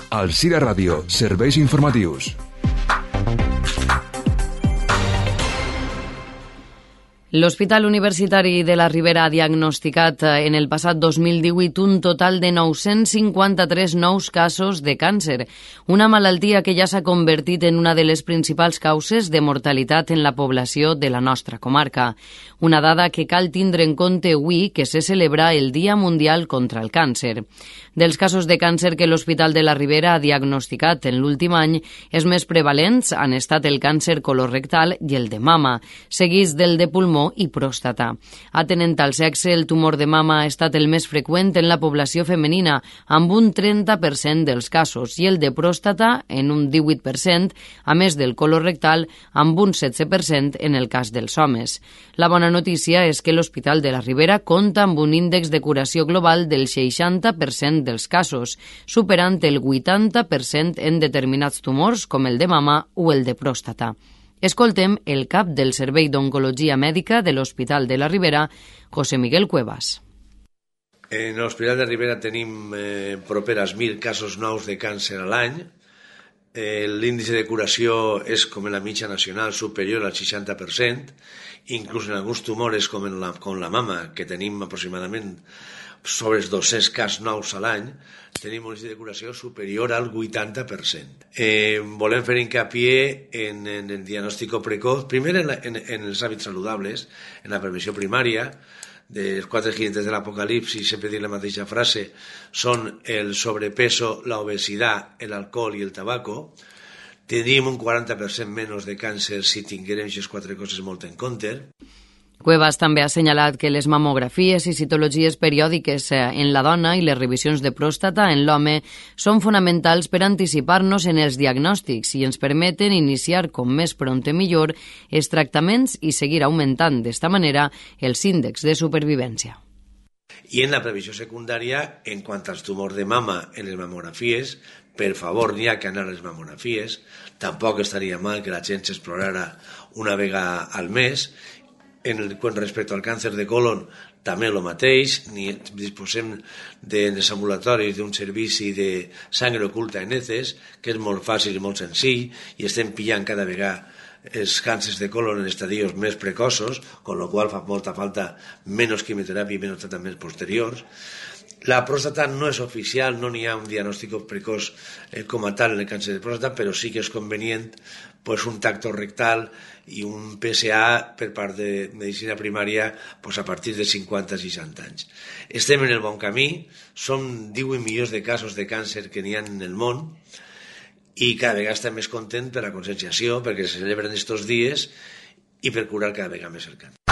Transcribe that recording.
Alzira Ràdio, serveis informatius. L'Hospital Universitari de la Ribera ha diagnosticat en el passat 2018 un total de 953 nous casos de càncer, una malaltia que ja s'ha convertit en una de les principals causes de mortalitat en la població de la nostra comarca. Una dada que cal tindre en compte avui que se celebra el Dia Mundial contra el Càncer. Dels casos de càncer que l'Hospital de la Ribera ha diagnosticat en l'últim any, els més prevalents han estat el càncer colorectal i el de mama, seguits del de pulmó i pròstata. Atenent al sexe, el tumor de mama ha estat el més freqüent en la població femenina, amb un 30% dels casos, i el de pròstata en un 18%, a més del colorectal, amb un 16% en el cas dels homes. La bona notícia és que l'Hospital de la Ribera compta amb un índex de curació global del 60% dels casos, superant el 80% en determinats tumors com el de mama o el de pròstata. Escoltem el cap del Servei d'Oncologia Mèdica de l'Hospital de la Ribera, José Miguel Cuevas. En l'Hospital de Ribera tenim properes 1.000 casos nous de càncer a l'any. L'índice de curació és, com en la mitja nacional, superior al 60%, inclús en alguns tumors com la mama, que tenim aproximadament sobre els 200 casos nous a l'any, tenim un índice de curació superior al 80%. Volem fer hincapié en el diagnòstic precoç, primer en els hàbits saludables, en la prevenció primària. Dels 4 jinetes de l'apocalipsi, sempre dic la mateixa frase, són el sobrepeso, la obesidad, el alcohol i el tabaco. Tindríem un 40% menys de càncer si tinguérem aquestes 4 coses molt en compte. Cuevas també ha assenyalat que les mamografies i citologies periòdiques en la dona i les revisions de pròstata en l'home són fonamentals per anticipar-nos en els diagnòstics i ens permeten iniciar com més prompte millor els tractaments i seguir augmentant d'esta manera els índexs de supervivència. I en la previsió secundària, en quant als tumors de mama en les mamografies, per favor, n'hi ha que anar a les mamografies, tampoc estaria mal que la gent s'explorara una vegada al mes. Respecte al càncer de colon, també el mateix, disposem dels ambulatoris d'un servici de sangre oculta en heces, que és molt fàcil i molt senzill, i estem pillant cada vegada els càncers de colon en estadios més precoços, con lo qual fa molta falta menys quimioteràpia i menys tractaments posteriors. La pròstata no és oficial, no n'hi ha un diagnòstic precoç com a tal en el càncer de pròstata, però sí que és convenient un tacto rectal i un PSA per part de medicina primària a partir de 50-60 anys. Estem en el bon camí, són 18 milions de casos de càncer que n'hi ha en el món i cada vegada estem més contents per la conscienciació, perquè se celebren estos dies i per curar cada vegada més el càncer.